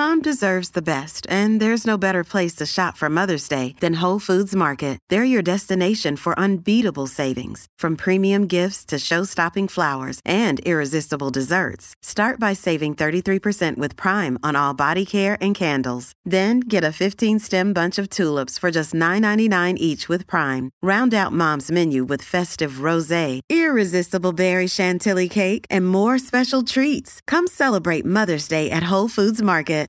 Mom deserves the best, and there's no better place to shop for Mother's Day than Whole Foods Market. They're your destination for unbeatable savings, from premium gifts to show-stopping flowers and irresistible desserts. Start by saving 33% with Prime on all body care and candles. Then get a 15-stem bunch of tulips for just $9.99 each with Prime. Round out Mom's menu with festive rosé, irresistible berry chantilly cake, and more special treats. Come celebrate Mother's Day at Whole Foods Market.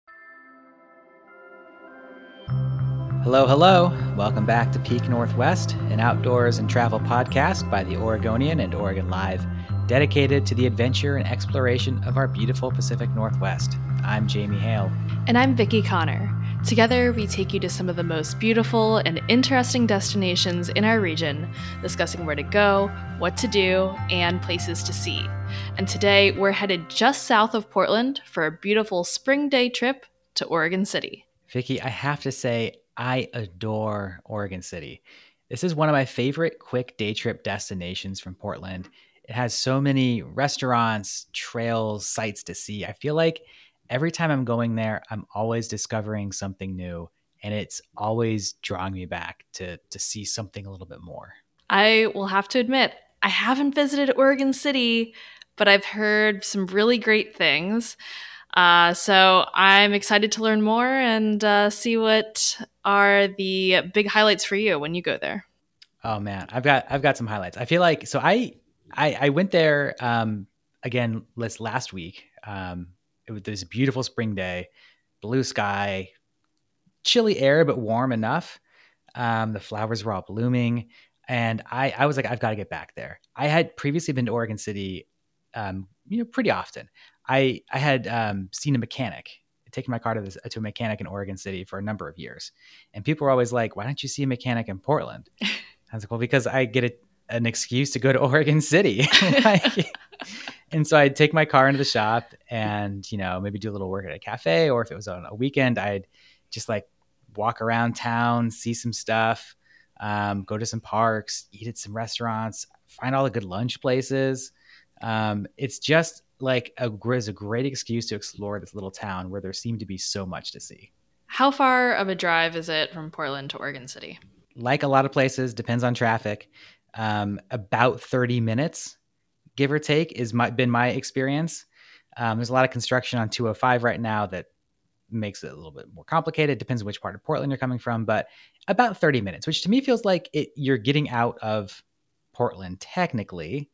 Hello, hello. Welcome back to Peak Northwest, an outdoors and travel podcast by the Oregonian and Oregon Live, dedicated to the adventure and exploration of our beautiful Pacific Northwest. I'm Jamie Hale. And I'm Vicki Connor. Together, we take you to some of the most beautiful and interesting destinations in our region, discussing where to go, what to do, and places to see. And today, we're headed just south of Portland for a beautiful spring day trip to Oregon City. Vicki, I have to say, I adore Oregon City. This is one of my favorite quick day trip destinations from Portland. It has so many restaurants, trails, sights to see. I feel like every time I'm going there, I'm always discovering something new, and it's always drawing me back to see something a little bit more. I will have to admit, I haven't visited Oregon City, but I've heard some really great things. So I'm excited to learn more and see what are the big highlights for you when you go there. Oh man, I've got some highlights. I feel like I went there again last week. It was a beautiful spring day, blue sky, chilly air but warm enough. The flowers were all blooming, and I was like, I've got to get back there. I had previously been to Oregon City, pretty often. I had seen a mechanic, taken my car to a mechanic in Oregon City for a number of years. And people were always like, why don't you see a mechanic in Portland? I was like, well, because I get an excuse to go to Oregon City. And so I'd take my car into the shop and, maybe do a little work at a cafe, or if it was on a weekend, I'd just like walk around town, see some stuff, go to some parks, eat at some restaurants, find all the good lunch places. It's just like a great excuse to explore this little town where there seemed to be so much to see. How far of a drive is it from Portland to Oregon City? Like a lot of places, depends on traffic. About 30 minutes, give or take, been my experience. There's a lot of construction on 205 right now that makes it a little bit more complicated. Depends on which part of Portland you're coming from, but about 30 minutes, which to me feels like you're getting out of Portland technically.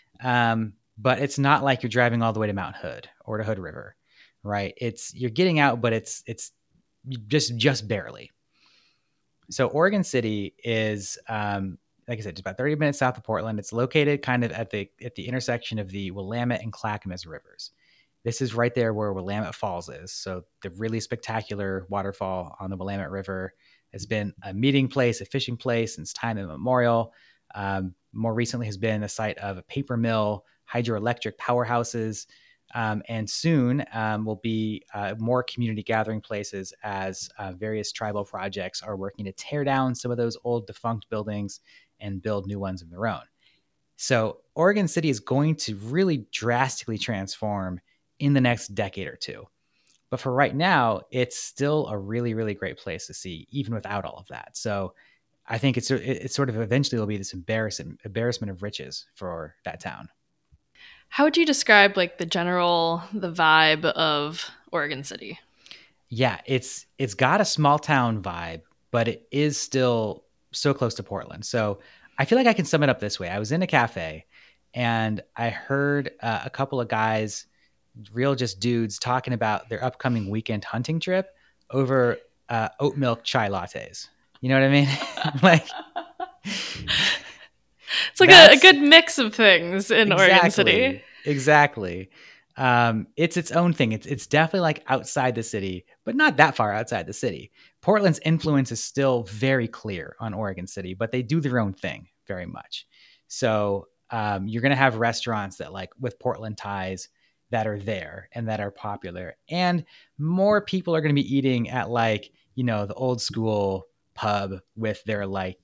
But it's not like you're driving all the way to Mount Hood or to Hood River, right? You're getting out, but it's just barely. So Oregon City is, like I said, just about 30 minutes south of Portland. It's located kind of at the intersection of the Willamette and Clackamas rivers. This is right there where Willamette Falls is. So the really spectacular waterfall on the Willamette River has been a meeting place, a fishing place since time immemorial. More recently has been the site of a paper mill, hydroelectric powerhouses, and soon will be more community gathering places as various tribal projects are working to tear down some of those old defunct buildings and build new ones of their own. So Oregon City is going to really drastically transform in the next decade or two. But for right now, it's still a really, really great place to see, even without all of that. So I think it's sort of eventually will be this embarrassment of riches for that town. How would you describe like the vibe of Oregon City? Yeah, it's got a small town vibe, but it is still so close to Portland. So I feel like I can sum it up this way. I was in a cafe and I heard a couple of guys, real just dudes, talking about their upcoming weekend hunting trip over oat milk chai lattes. You know what I mean? Like, it's like a good mix of things in Oregon City. Exactly. It's its own thing. It's definitely like outside the city, but not that far outside the city. Portland's influence is still very clear on Oregon City, but they do their own thing very much. So you're going to have restaurants that like with Portland ties that are there and that are popular, and more people are going to be eating at like, the old school pub with their like,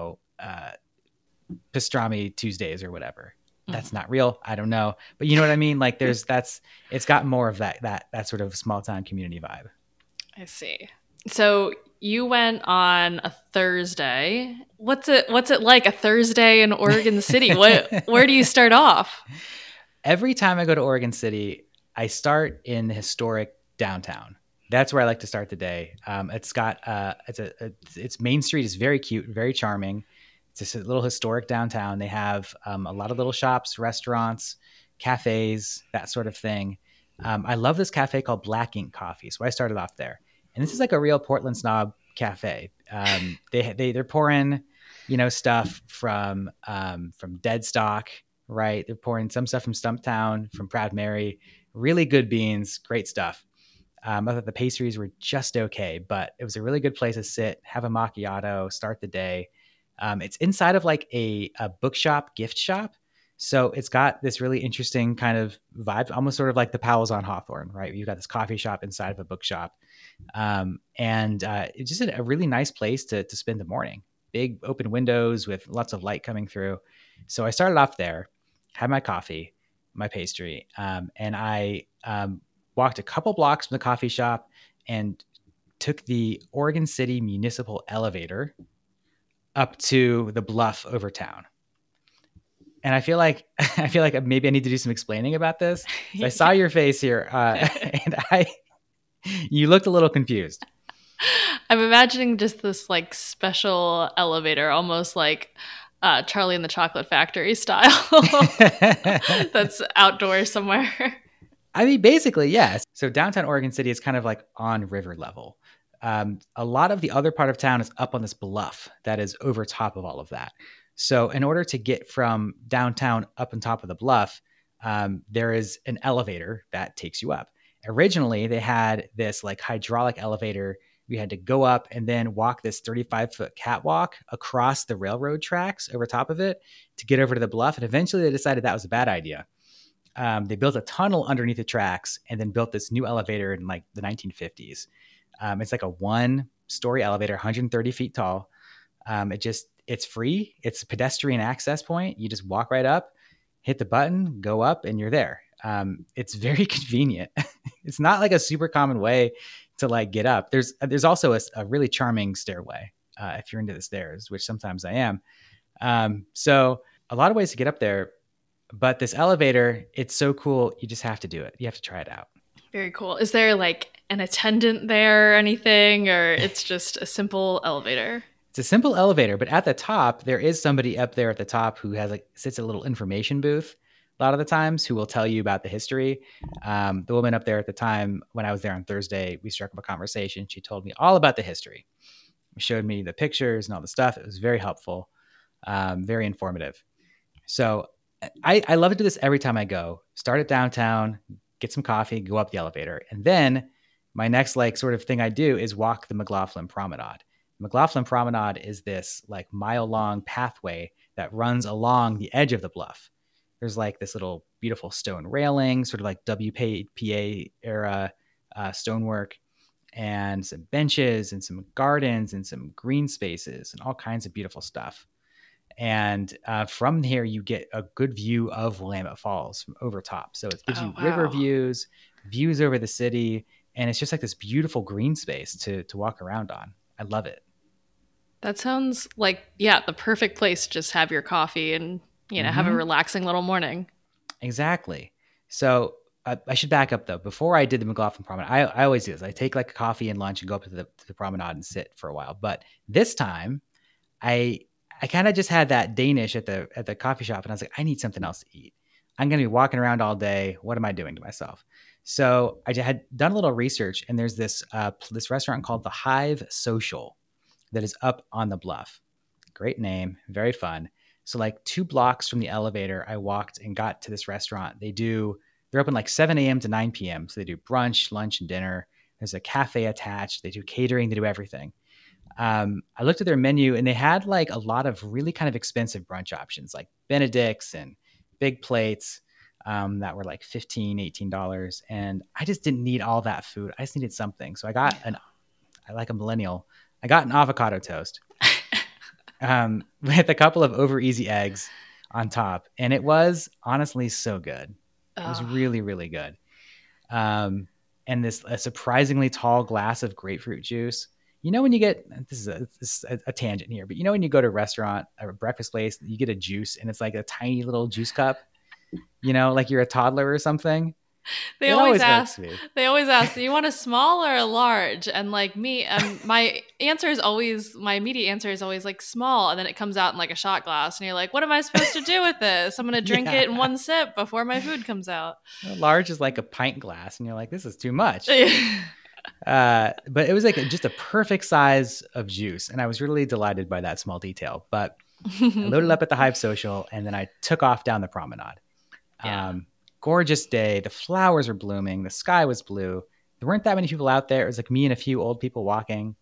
pastrami Tuesdays or whatever. That's not real. I don't know. But you know what I mean? Like it's got more of that sort of small town community vibe. I see. So you went on a Thursday. What's it like a Thursday in Oregon City? Where do you start off? Every time I go to Oregon City, I start in the historic downtown. That's where I like to start the day. It's got its main street is very cute, very charming. It's just a little historic downtown. They have a lot of little shops, restaurants, cafes, that sort of thing. I love this cafe called Black Ink Coffee, so I started off there. And this is like a real Portland snob cafe. They're pouring, stuff from dead stock, right? They're pouring some stuff from Stumptown, from Proud Mary. Really good beans, great stuff. I thought the pastries were just okay, but it was a really good place to sit, have a macchiato, start the day. It's inside of like a bookshop, gift shop. So it's got this really interesting kind of vibe, almost sort of like the Powell's on Hawthorne, right? You've got this coffee shop inside of a bookshop. And it's just a really nice place to spend the morning. Big open windows with lots of light coming through. So I started off there, had my coffee, my pastry, and I walked a couple blocks from the coffee shop and took the Oregon City Municipal Elevator up to the bluff over town. And I feel like maybe I need to do some explaining about this. So I saw your face here, and you looked a little confused. I'm imagining just this like special elevator, almost like Charlie and the Chocolate Factory style. That's outdoors somewhere. I mean, basically, yes. So downtown Oregon City is kind of like on river level. A lot of the other part of town is up on this bluff that is over top of all of that. So in order to get from downtown up on top of the bluff, there is an elevator that takes you up. Originally, they had this like hydraulic elevator. We had to go up and then walk this 35-foot catwalk across the railroad tracks over top of it to get over to the bluff. And eventually they decided that was a bad idea. They built a tunnel underneath the tracks and then built this new elevator in like the 1950s. It's like a 1-story elevator, 130 feet tall. It's free. It's a pedestrian access point. You just walk right up, hit the button, go up, and you're there. It's very convenient. It's not like a super common way to like get up. There's also a really charming stairway if you're into the stairs, which sometimes I am. So a lot of ways to get up there, but this elevator, it's so cool. You just have to do it. You have to try it out. Very cool. Is there like an attendant there or anything, or it's just a simple elevator? It's a simple elevator, but at the top, there is somebody up there at the top who sits at a little information booth a lot of the times who will tell you about the history. The woman up there at the time, when I was there on Thursday, we struck up a conversation. She told me all about the history. She showed me the pictures and all the stuff. It was very helpful, very informative. So I love to do this every time I go. Start at downtown, get some coffee, go up the elevator. And then my next like sort of thing I do is walk the McLaughlin Promenade. McLaughlin Promenade is this like mile-long pathway that runs along the edge of the bluff. There's like this little beautiful stone railing, sort of like WPA era stonework, and some benches and some gardens and some green spaces and all kinds of beautiful stuff. And from here, you get a good view of Willamette Falls from over top. So it gives you river views over the city, and it's just like this beautiful green space to walk around on. I love it. That sounds like, the perfect place to just have your coffee and, have a relaxing little morning. Exactly. So I should back up, though. Before I did the McLaughlin Promenade, I always do this. I take like a coffee and lunch and go up to the promenade and sit for a while. But this time, I kind of just had that Danish at the coffee shop, and I was like, I need something else to eat. I'm going to be walking around all day. What am I doing to myself? So I had done a little research, and there's this restaurant called the Hive Social that is up on the bluff. Great name, very fun. So like 2 blocks from the elevator, I walked and got to this restaurant. They're open like 7 a.m. to 9 p.m. So they do brunch, lunch, and dinner. There's a cafe attached. They do catering. They do everything. I looked at their menu, and they had like a lot of really kind of expensive brunch options, like Benedict's and big plates that were like $15, $18. And I just didn't need all that food. I just needed something. So I like a millennial, I got an avocado toast with a couple of over easy eggs on top. And it was honestly so good. It was really, really good. and a surprisingly tall glass of grapefruit juice. You know, when you get, this is a tangent here, but you know, when you go to a restaurant or a breakfast place, you get a juice and it's like a tiny little juice cup, you know, like you're a toddler or something. They It always always ask, irks me. do you want a small or a large? And like me, my immediate answer is always like small. And then it comes out in like a shot glass. And you're like, what am I supposed to do with this? I'm going to drink it in one sip before my food comes out. Large is like a pint glass. And you're like, this is too much. But it was like just a perfect size of juice. And I was really delighted by that small detail. But I loaded up at the Hive Social and then I took off down the promenade. Yeah. Gorgeous day. The flowers were blooming. The sky was blue. There weren't that many people out there. It was like me and a few old people walking.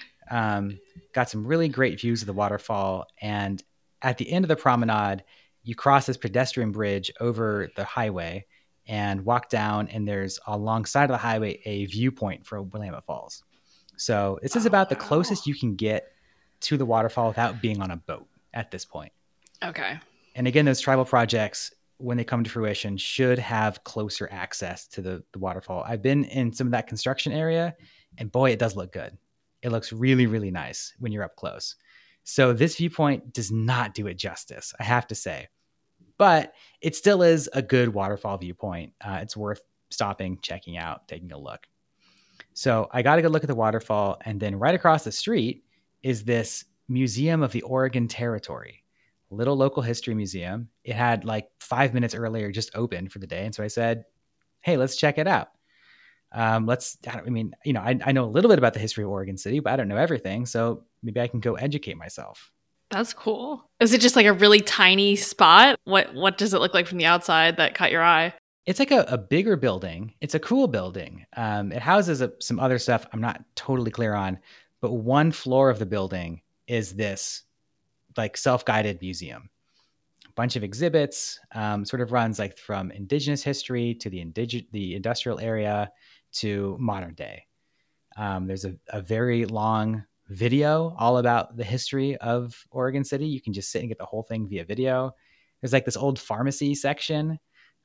Got some really great views of the waterfall. And at the end of the promenade, you cross this pedestrian bridge over the highway and walk down. And there's alongside of the highway a viewpoint for Willamette Falls. So this is about the closest you can get to the waterfall without being on a boat at this point. Okay. And again, those tribal projects, when they come to fruition, should have closer access to the waterfall. I've been in some of that construction area, and boy, it does look good. It looks really, really nice when you're up close. So this viewpoint does not do it justice, I have to say. But it still is a good waterfall viewpoint. It's worth stopping, checking out, taking a look. So I got a good look at the waterfall, and then right across the street is this Museum of the Oregon Territory. Little local history museum. It had like 5 minutes earlier just opened for the day. And so I said, hey, let's check it out. I know a little bit about the history of Oregon City, but I don't know everything. So maybe I can go educate myself. That's cool. Is it just like a really tiny spot? What does it look like from the outside that caught your eye? It's like a bigger building. It's a cool building. It houses some other stuff I'm not totally clear on, but one floor of the building is this like self-guided museum. A bunch of exhibits, sort of runs like from indigenous history to the industrial area to modern day. There's a very long video all about the history of Oregon City. You can just sit and get the whole thing via video. There's like this old pharmacy section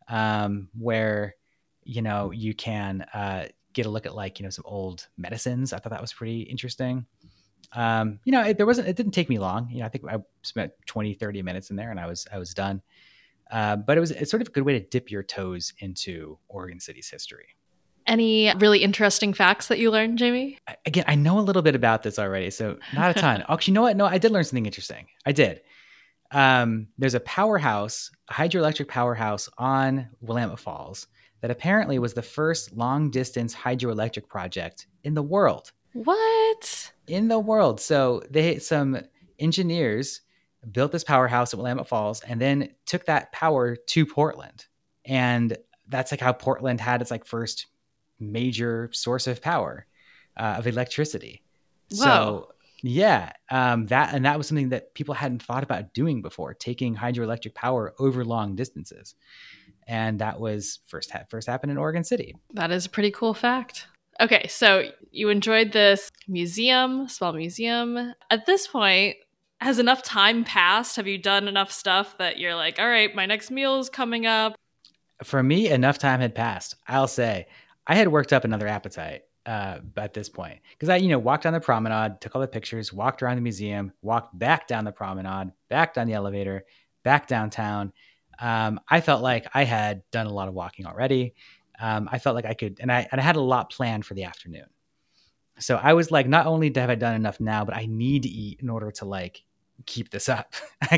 where, you know, you can get a look at like, you know, some old medicines. I thought that was pretty interesting. It didn't take me long. You know, I think I spent 20, 30 minutes in there and I was done. But it's sort of a good way to dip your toes into Oregon City's history. Any really interesting facts that you learned, Jamie? Again, I know a little bit about this already, so not a ton. Actually, you know what? No, I did learn something interesting. I did. There's a powerhouse, a hydroelectric powerhouse on Willamette Falls that apparently was the first long distance hydroelectric project in the world. What? In the world. So some engineers built this powerhouse at Willamette Falls and then took that power to Portland. And that's like how Portland had its like first major source of power, of electricity. Whoa. So yeah, that was something that people hadn't thought about doing before, taking hydroelectric power over long distances. And that was first happened in Oregon City. That is a pretty cool fact. Okay, so you enjoyed this small museum. At this point, has enough time passed? Have you done enough stuff that you're like, all right, my next meal is coming up? For me, enough time had passed. I'll say I had worked up another appetite at this point because I, walked down the promenade, took all the pictures, walked around the museum, walked back down the promenade, back down the elevator, back downtown. I felt like I had done a lot of walking already. I felt like I could, and I had a lot planned for the afternoon. So I was like, not only have I done enough now, but I need to eat in order to like keep this up. I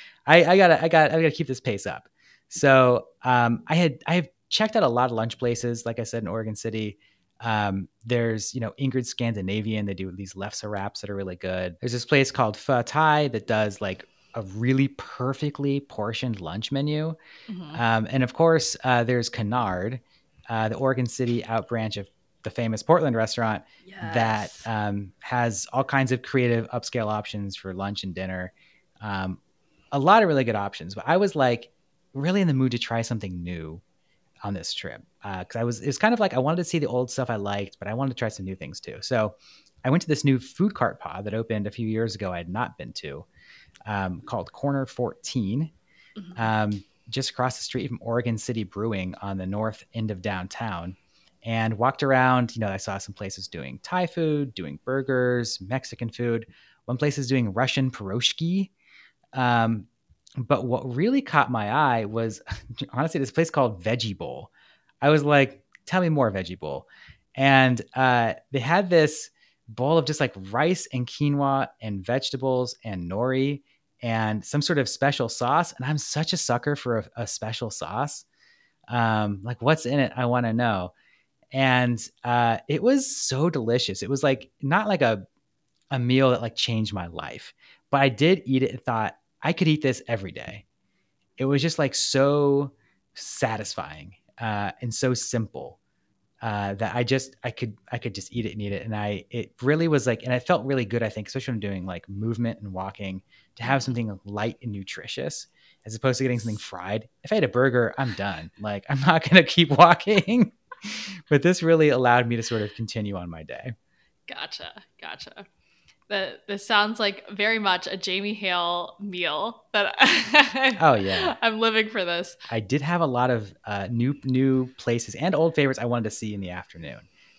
gotta keep this pace up. So I have checked out a lot of lunch places, like I said, in Oregon City. There's, Ingrid Scandinavian. They do these lefse wraps that are really good. There's this place called Pho Thai that does like a really perfectly portioned lunch menu. Mm-hmm. And of course, there's Canard, the Oregon City outbranch of the famous Portland restaurant. Yes. That has all kinds of creative upscale options for lunch and dinner. A lot of really good options. But I was like really in the mood to try something new on this trip. Because it was kind of like I wanted to see the old stuff I liked, but I wanted to try some new things too. So I went to this new food cart pod that opened a few years ago I had not been to, called Corner 14. Mm-hmm. Just across the street from Oregon City Brewing on the north end of downtown. and walked around. I saw some places doing Thai food, doing burgers, Mexican food. One place is doing Russian pierogi. But what really caught my eye was honestly this place called Veggie Bowl. I was like, tell me more, Veggie Bowl. And they had this bowl of just like rice and quinoa and vegetables and nori and some sort of special sauce. And I'm such a sucker for a special sauce. Like, what's in it? I want to know. And it was so delicious. It was like not like a meal that like changed my life, but I did eat it and thought I could eat this every day. It was just like so satisfying and so simple that I could just eat it and eat it. And it really was like, and it felt really good, I think, especially when I'm doing like movement and walking, to have something light and nutritious as opposed to getting something fried. If I ate a burger, I'm done. Like, I'm not going to keep walking. But this really allowed me to sort of continue on my day. Gotcha. This sounds like very much a Jamie Hale meal that oh yeah, I'm living for this. I did have a lot of new places and old favorites I wanted to see in the afternoon.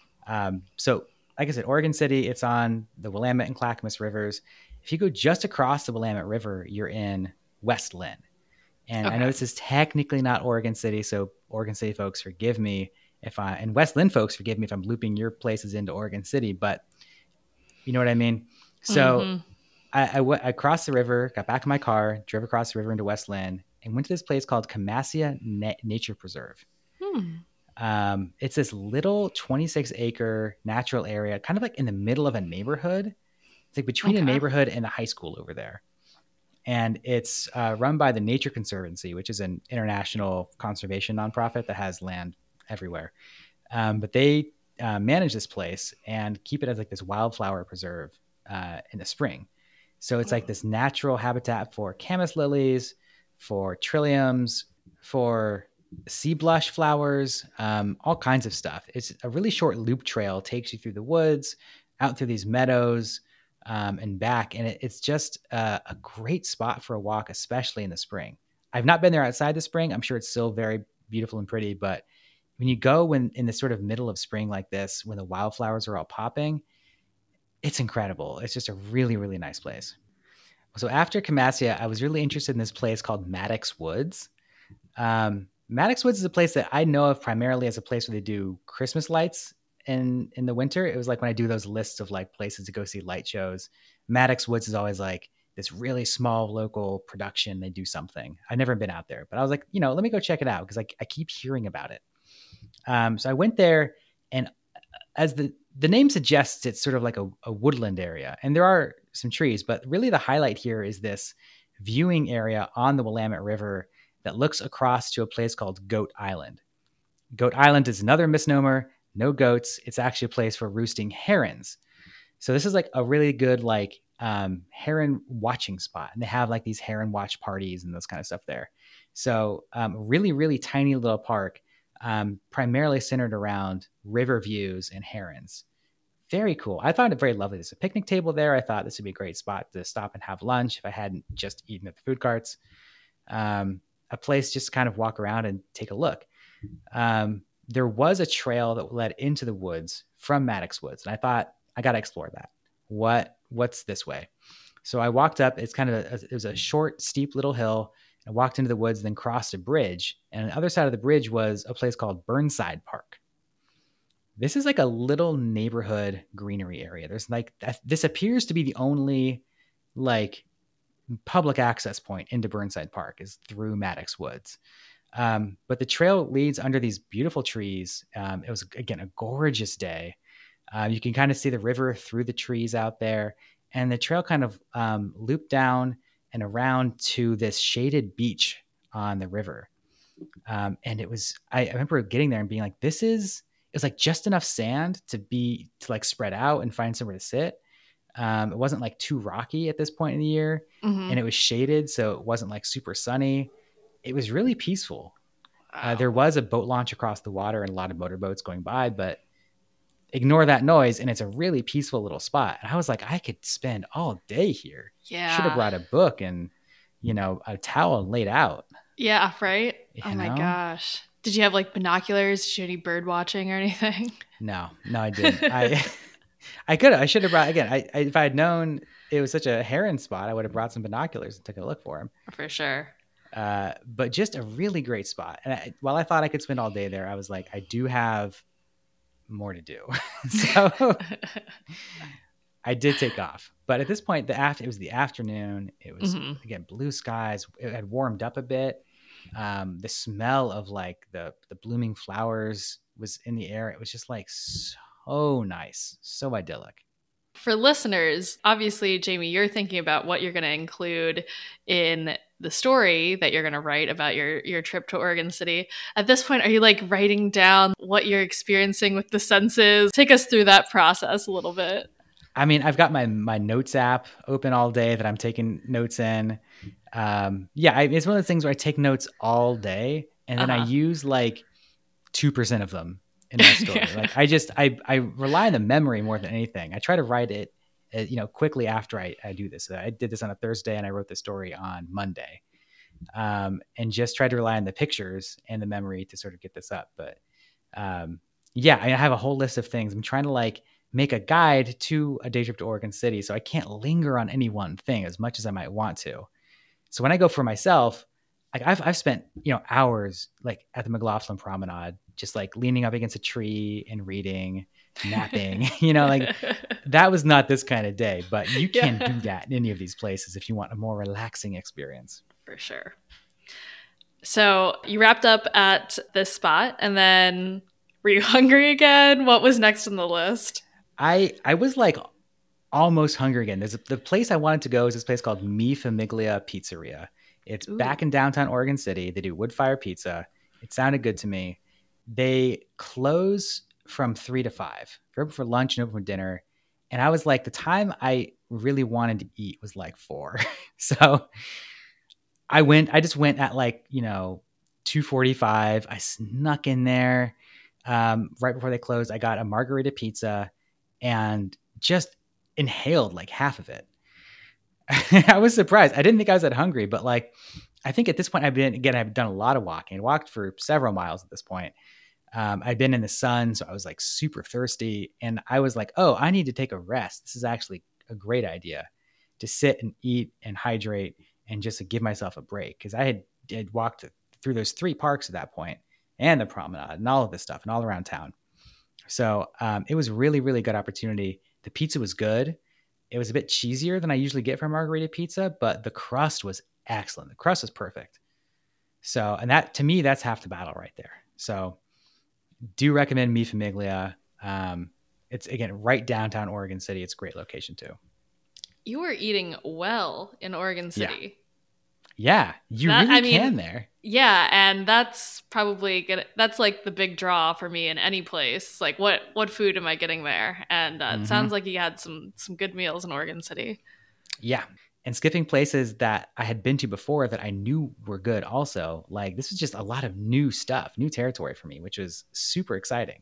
So like I said, Oregon City, it's on the Willamette and Clackamas rivers. If you go just across the Willamette River, you're in West Linn. And I know this is technically not Oregon City, so Oregon City folks, forgive me and West Linn folks, forgive me if I'm looping your places into Oregon City, but you know what I mean? So I crossed the river, got back in my car, drove across the river into West Linn, and went to this place called Camassia Nature Preserve. It's this little 26-acre natural area, kind of like in the middle of a neighborhood. It's like between a neighborhood and a high school over there. And it's run by the Nature Conservancy, which is an international conservation nonprofit that has land everywhere. But they manage this place and keep it as like this wildflower preserve in the spring. So it's like this natural habitat for camas lilies, for trilliums, for sea blush flowers, all kinds of stuff. It's a really short loop trail, takes you through the woods, out through these meadows, and back. And it's just a great spot for a walk, especially in the spring. I've not been there outside the spring. I'm sure it's still very beautiful and pretty, but when you go in the sort of middle of spring like this, when the wildflowers are all popping, it's incredible. It's just a really, really nice place. So after Camassia, I was really interested in this place called Maddox Woods. Maddox Woods is a place that I know of primarily as a place where they do Christmas lights in the winter. It was like when I do those lists of like places to go see light shows, Maddox Woods is always like this really small local production. They do something. I've never been out there, but I was like, let me go check it out because I keep hearing about it. So I went there, and as the name suggests, it's sort of like a woodland area, and there are some trees, but really the highlight here is this viewing area on the Willamette River that looks across to a place called Goat Island. Goat Island is another misnomer. No goats. It's actually a place for roosting herons. So this is like a really good like heron watching spot, and they have like these heron watch parties and those kind of stuff there. So really, really tiny little park. Primarily centered around river views and herons. Very cool. I found it very lovely. There's a picnic table there. I thought this would be a great spot to stop and have lunch if I hadn't just eaten at the food carts. A place just to kind of walk around and take a look. There was a trail that led into the woods from Maddox Woods, and I thought I got to explore that. What's this way? So I walked up. It's kind of it was a short, steep little hill. I walked into the woods, then crossed a bridge. And on the other side of the bridge was a place called Burnside Park. This is like a little neighborhood greenery area. There's like, this appears to be the only like public access point into Burnside Park is through Maddox Woods. But the trail leads under these beautiful trees. It was, again, a gorgeous day. You can kind of see the river through the trees out there. And the trail kind of looped down and around to this shaded beach on the river. And it was, I remember getting there and being like, it was like just enough sand to like spread out and find somewhere to sit. It wasn't like too rocky at this point in the year, and it was shaded. So it wasn't like super sunny. It was really peaceful. Wow. There was a boat launch across the water and a lot of motorboats going by, but ignore that noise, and it's a really peaceful little spot. And I was like, I could spend all day here. Yeah. Should have brought a book and, a towel and laid out. Yeah, right? Oh my gosh. Did you have like binoculars? Did you do any bird watching or anything? No, I didn't. I should have brought, again, if I had known it was such a heron spot, I would have brought some binoculars and took a look for him. For sure. But just a really great spot. And while I thought I could spend all day there, I was like, I do have more to do. So I did take off. But at this point, it was the afternoon. It was, again, blue skies. It had warmed up a bit. The smell of like the blooming flowers was in the air. It was just like so nice, so idyllic. For listeners, obviously, Jamie, you're thinking about what you're going to include in the story that you're going to write about your trip to Oregon City. At this point, are you like writing down what you're experiencing with the senses? Take us through that process a little bit. I mean, I've got my notes app open all day that I'm taking notes in. It's one of those things where I take notes all day and then I use like 2% of them in my story. Like I rely on the memory more than anything. I try to write it, quickly after I do this. So I did this on a Thursday and I wrote the story on Monday, and just tried to rely on the pictures and the memory to sort of get this up. But I have a whole list of things. I'm trying to like make a guide to a day trip to Oregon City, so I can't linger on any one thing as much as I might want to. So when I go for myself, like I've spent, hours like at the McLaughlin Promenade, just like leaning up against a tree and reading, napping, like that was not this kind of day, but you can do that in any of these places if you want a more relaxing experience. For sure. So you wrapped up at this spot and then were you hungry again? What was next on the list? I was like almost hungry again. The place I wanted to go is this place called Mi Famiglia Pizzeria. It's back in downtown Oregon City. They do wood fire pizza. It sounded good to me. They close from 3 to 5. They're open for lunch and open for dinner. And I was like, the time I really wanted to eat was like 4. So I just went at like, 2:45. I snuck in there right before they closed. I got a margarita pizza and just inhaled like half of it. I was surprised. I didn't think I was that hungry, but like, I think at this point I've done a lot of walking. I walked for several miles at this point. I'd been in the sun, so I was like super thirsty, and I was like, oh, I need to take a rest. This is actually a great idea to sit and eat and hydrate and just to give myself a break. Cause I had walked through those 3 parks at that point and the promenade and all of this stuff and all around town. So it was really, really good opportunity. The pizza was good. It was a bit cheesier than I usually get from margarita pizza, but the crust was excellent. The crust was perfect. So, and that, to me, that's half the battle right there. So do recommend Mi Famiglia. It's, again, right downtown Oregon City. It's a great location too. You were eating well in Oregon City. Yeah, you really can there. Yeah, and that's probably that's like the big draw for me in any place. Like, what food am I getting there? And it sounds like you had some good meals in Oregon City. Yeah, and skipping places that I had been to before that I knew were good also. Like, this was just a lot of new stuff, new territory for me, which was super exciting.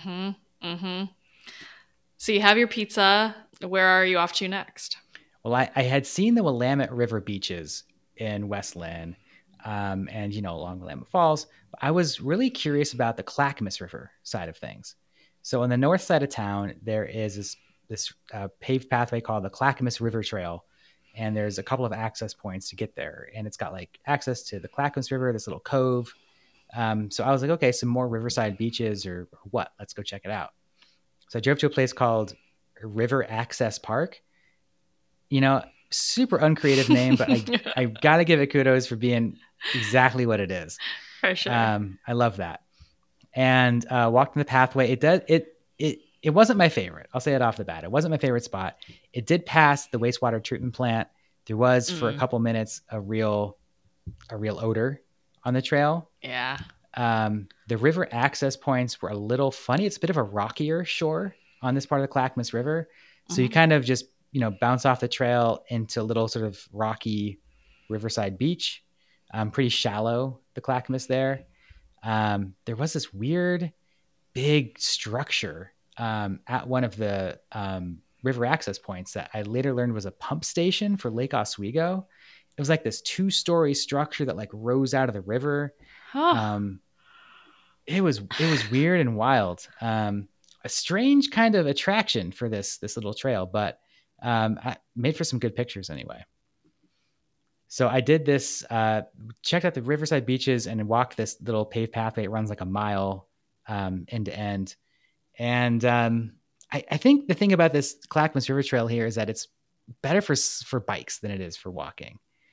So you have your pizza. Where are you off to next? Well, I had seen the Willamette River beaches in West Linn, and along Willamette Falls. I was really curious about the Clackamas River side of things. So on the north side of town, there is this paved pathway called the Clackamas River Trail, and there's a couple of access points to get there. And it's got like access to the Clackamas River, this little cove. So I was like, okay, some more riverside beaches or what? Let's go check it out. So I drove to a place called River Access Park. Super uncreative name, but I gotta give it kudos for being exactly what it is. For sure. I love that. And walked in the pathway. It wasn't my favorite. I'll say it off the bat. It wasn't my favorite spot. It did pass the wastewater treatment plant. There was for a couple minutes a real odor on the trail. Yeah. The river access points were a little funny. It's a bit of a rockier shore on this part of the Clackamas River. So you kind of just bounce off the trail into a little sort of rocky riverside beach. Pretty shallow, the Clackamas there. There was this weird big structure at one of the river access points that I later learned was a pump station for Lake Oswego. It was like this 2-story structure that like rose out of the river. it was weird and wild. A strange kind of attraction for this little trail, but I made for some good pictures anyway. So I did this, checked out the Riverside beaches and walked this little paved pathway. It runs like a mile end to end. And I think the thing about this Clackamas River Trail here is that it's better for bikes than it is for walking.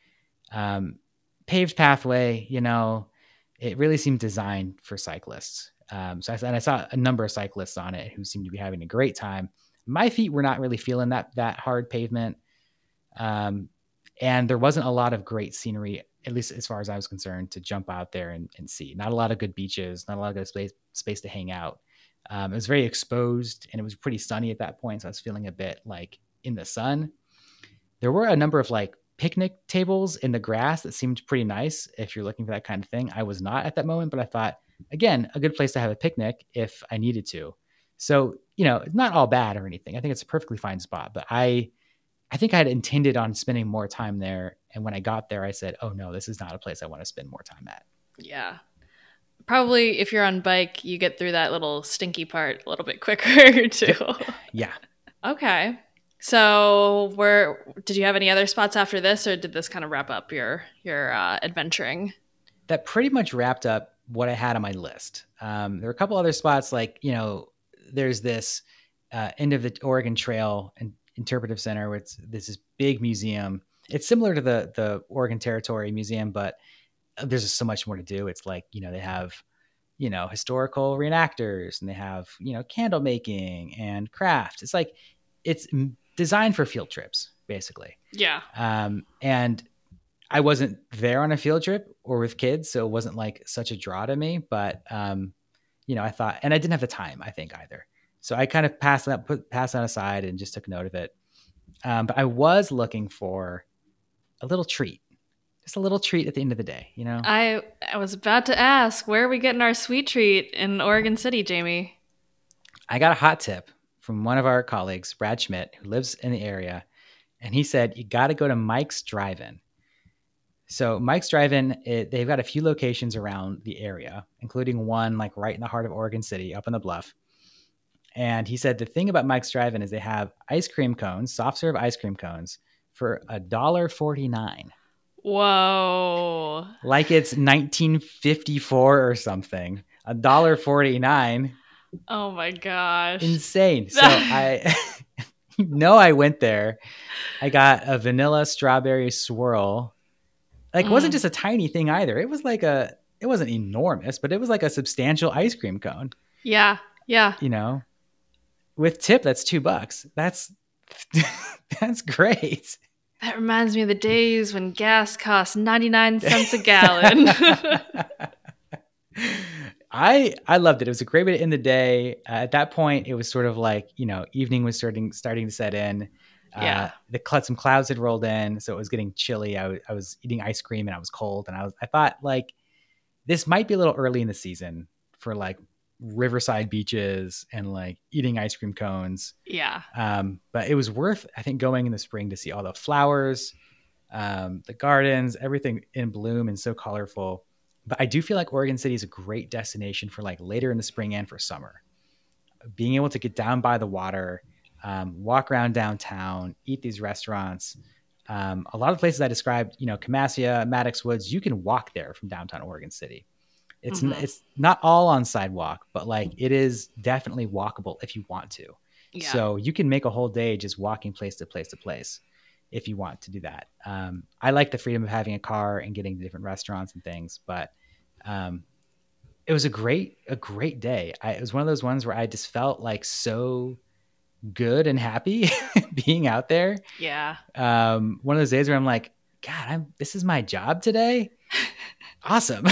Paved pathway, it really seemed designed for cyclists. So I saw a number of cyclists on it who seemed to be having a great time. My feet were not really feeling that hard pavement. And there wasn't a lot of great scenery, at least as far as I was concerned, to jump out there and see. Not a lot of good beaches, not a lot of good space to hang out. It was very exposed and it was pretty sunny at that point. So I was feeling a bit like in the sun. There were a number of like picnic tables in the grass that seemed pretty nice if you're looking for that kind of thing. I was not at that moment, but I thought, again, a good place to have a picnic if I needed to. So, it's not all bad or anything. I think it's a perfectly fine spot, but I think I had intended on spending more time there. And when I got there, I said, oh no, this is not a place I want to spend more time at. Yeah. Probably if you're on bike, you get through that little stinky part a little bit quicker too. Yeah. Okay. So did you have any other spots after this, or did this kind of wrap up your adventuring? That pretty much wrapped up what I had on my list. There were a couple other spots like, there's this end of the Oregon Trail and Interpretive Center, where there's this big museum. It's similar to the Oregon Territory Museum, but there's just so much more to do. It's like, they have, historical reenactors, and they have, candle making and craft. It's like, it's designed for field trips, basically. Yeah. And I wasn't there on a field trip or with kids, so it wasn't like such a draw to me, but, I thought, and I didn't have the time, I think, either. So I kind of passed that aside and just took note of it. But I was looking for a little treat, just a little treat at the end of the day, I was about to ask, where are we getting our sweet treat in Oregon City, Jamie? I got a hot tip from one of our colleagues, Brad Schmidt, who lives in the area. And he said, you got to go to Mike's Drive-In. So Mike's Drive-In, they've got a few locations around the area, including one like right in the heart of Oregon City, up on the bluff. And he said the thing about Mike's Drive-In is they have ice cream cones, soft serve ice cream cones, for $1.49. Whoa. Like it's 1954 or something. $1.49. Oh my gosh. Insane. So I went there. I got a vanilla strawberry swirl. Like, it wasn't just a tiny thing either. It was like it wasn't enormous, but it was like a substantial ice cream cone. Yeah. Yeah. With tip, that's $2. That's great. That reminds me of the days when gas cost 99 cents a gallon. I loved it. It was a great way to end the day. At that point, it was sort of like, evening was starting to set in. Yeah. Some clouds had rolled in, so it was getting chilly. I was eating ice cream and I was cold, and I thought like this might be a little early in the season for like riverside beaches and like eating ice cream cones. Yeah. But it was worth, I think, going in the spring to see all the flowers, the gardens, everything in bloom and so colorful. But I do feel like Oregon City is a great destination for like later in the spring and for summer. Being able to get down by the water, walk around downtown, eat these restaurants. A lot of the places I described, Camassia, Maddox Woods, you can walk there from downtown Oregon City. It's not all on sidewalk, but like it is definitely walkable if you want to. Yeah. So you can make a whole day just walking place to place to place if you want to do that. I like the freedom of having a car and getting to different restaurants and things, but it was a great day. It was one of those ones where I just felt like so good and happy being out there. Yeah. One of those days where I'm like, God, this is my job today. Awesome.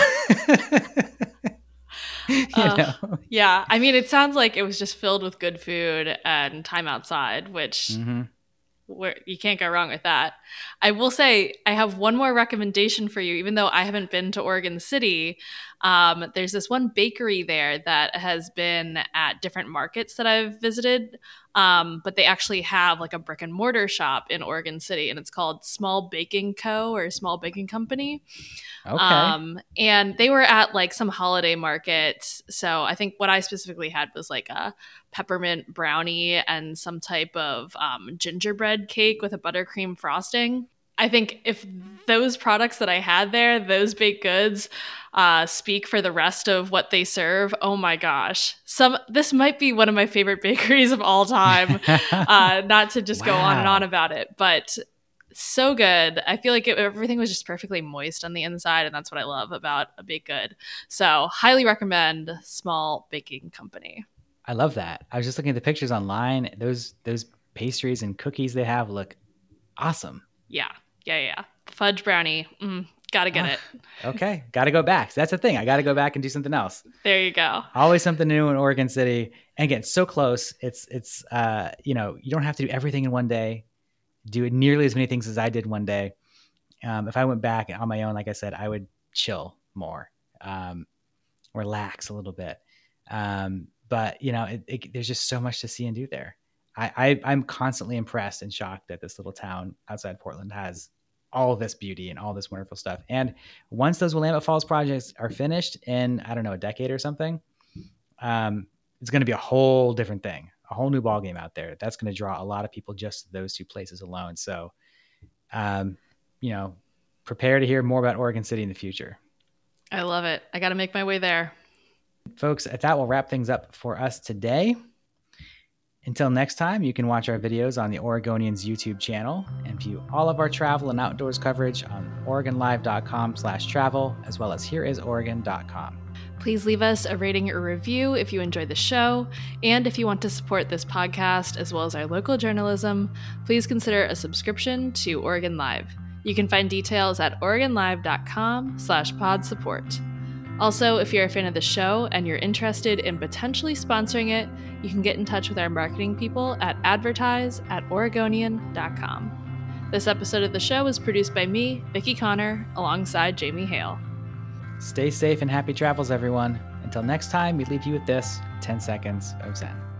Yeah. I mean, it sounds like it was just filled with good food and time outside, which You can't go wrong with that. I will say I have one more recommendation for you, even though I haven't been to Oregon City. There's this one bakery there that has been at different markets that I've visited, but they actually have like a brick and mortar shop in Oregon City, and it's called Small Baking Co. or Small Baking Company. Okay. And they were at like some holiday market. So I think what I specifically had was like a peppermint brownie and some type of gingerbread cake with a buttercream frosting. I think if those products that I had there, those baked goods, speak for the rest of what they serve, oh my gosh. This might be one of my favorite bakeries of all time. Not to just go on and on Wow. about it, but so good. I feel like everything was just perfectly moist on the inside, and that's what I love about a baked good. So, highly recommend Small Baking Company. I love that. I was just looking at the pictures online. Those pastries and cookies they have look awesome. Yeah. Fudge brownie. Gotta get it. Okay. Got to go back. That's the thing. I got to go back and do something else. There you go. Always something new in Oregon City. And again, so close. It's you don't have to do everything in one day. Do nearly as many things as I did one day. If I went back on my own, like I said, I would chill more, relax a little bit. But there's just so much to see and do there. I'm constantly impressed and shocked that this little town outside Portland has all of this beauty and all this wonderful stuff. And once those Willamette Falls projects are finished in, I don't know, a decade or something, it's going to be a whole different thing, a whole new ballgame out there. That's going to draw a lot of people just to those two places alone. So, prepare to hear more about Oregon City in the future. I love it. I got to make my way there. Folks, that will wrap things up for us today. Until next time, you can watch our videos on the Oregonians YouTube channel and view all of our travel and outdoors coverage on OregonLive.com/travel, as well as HereIsOregon.com. Please leave us a rating or review if you enjoyed the show. And if you want to support this podcast as well as our local journalism, please consider a subscription to Oregon Live. You can find details at OregonLive.com/pod support. Also, if you're a fan of the show and you're interested in potentially sponsoring it, you can get in touch with our marketing people at advertise@oregonian.com. This episode of the show was produced by me, Vicki Connor, alongside Jamie Hale. Stay safe and happy travels, everyone. Until next time, we leave you with this 10 seconds of Zen.